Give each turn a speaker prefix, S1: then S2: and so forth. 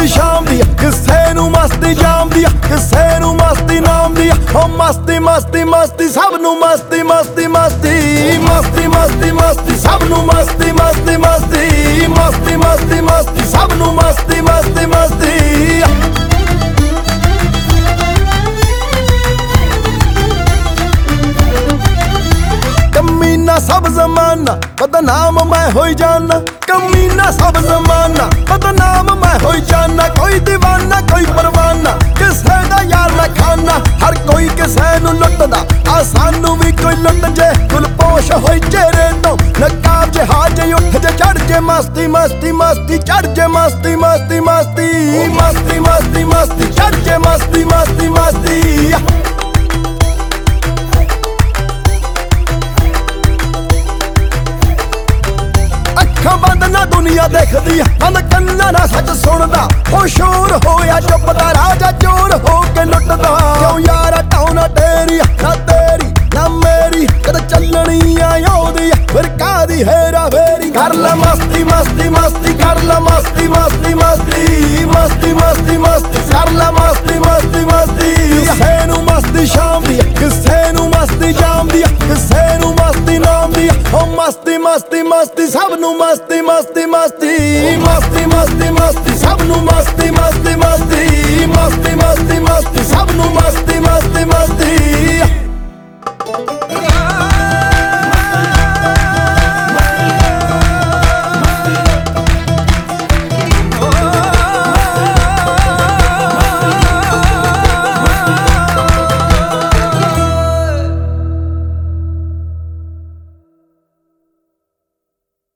S1: ਮਸਤੀ ਸ਼ਾਮ ਦੀ ਕਿਸੇ ਨੂੰ ਮਸਤੀ ਜਾਮ ਦੀ ਕਿਸੇ ਨੂੰ ਮਸਤੀ ਨਾਮ ਦੀ ਓ ਮਸਤੀ ਮਸਤੀ ਮਸਤੀ ਸਭ ਨੂੰ ਮਸਤੀ ਮਸਤੀ ਮਸਤੀ ਮਸਤੀ ਮਸਤੀ ਮਸਤੀ ਸਭ ਨੂੰ ਮਸਤੀ ਮਸਤੀ ਮਸਤੀ ਮਸਤੀ ਮਸਤੀ ਮਸਤੀ ਸਭ ਨੂੰ ਮਸਤੀ ਮਸਤੀ ਮਸਤੀ कमीना सब जमाना बदनाम मैं हो जाना कमीना सब जमाना बदनाम मैं हो जाना कोई दीवाना कोई परवाना किसे दा यार मैं खाना हर कोई किसे नू लुटदा आ सानू भी कोई लुट जे गुलपोश होई चेहरे तो नकाब जे हाज उठ जे चढ़ जे मस्ती मस्ती मस्ती चढ़ जे मस्ती मस्ती मस्ती मस्ती मस्ती मस्ती चढ़ जे मस्ती मस्ती मस्ती ਅੱਖਾਂ ਬੰਦ ਨਾ ਦੁਨੀਆ ਦੇਖਦੀ ਬੰਦ ਕੰਨਾਂ ਨਾ ਸੱਚ ਸੁਣਦਾ ਹੋ ਸ਼ੋਰ ਹੋਇਆ ਚੁੱਪ ਦਾ ਰਾਜਾ ਚੋਰ ਹੋ ਕੇ ਲੁੱਟਦਾ ਕਿਉਂ ਯਾਰਾ ਟਾਉਣਾ ਤੇਰੀ ਨਾ ਤੇਰੀ ਨਾ ਮੇਰੀ ਕਦ ਚੱਲਣੀ ਆ ਉਹਦੀ ਫਿਰ ਕਾਦੀ ਹੈਰਾ ਫੇਰੀ ਕਰ ਲੈ ਮਸਤੀ ਮਸਤੀ ਮਸਤੀ ਕਰ ਲੈ ਮਸਤੀ ਮਸਤੀ ਮਸਤੀ ਮਸਤੀ ਮਸਤੀ ਮਸਤੀ ਕਰ ਲੈ ਮਸਤੀ ਮਸਤੀ ਮਸਤੀ ਕਿਸੇ ਨੂੰ ਮਸਤੀ ਸ਼ਾਮ ਦੀ ਕਿਸੇ ਨੂੰ ਮਸਤੀ ਜਾਮ ਦੀ ਕਿਸੇ ਨੂੰ ਮਸਤੀ ਨਾਮ ਦੀ ਓ ਮਸਤੀ ਮਸਤੀ ਮਸਤੀ ਸਭ ਨੂੰ ਮਸਤੀ ਮਸਤੀ ਮਸਤੀ ਮਸਤੀ ਮਸਤੀ ਮਸਤੀ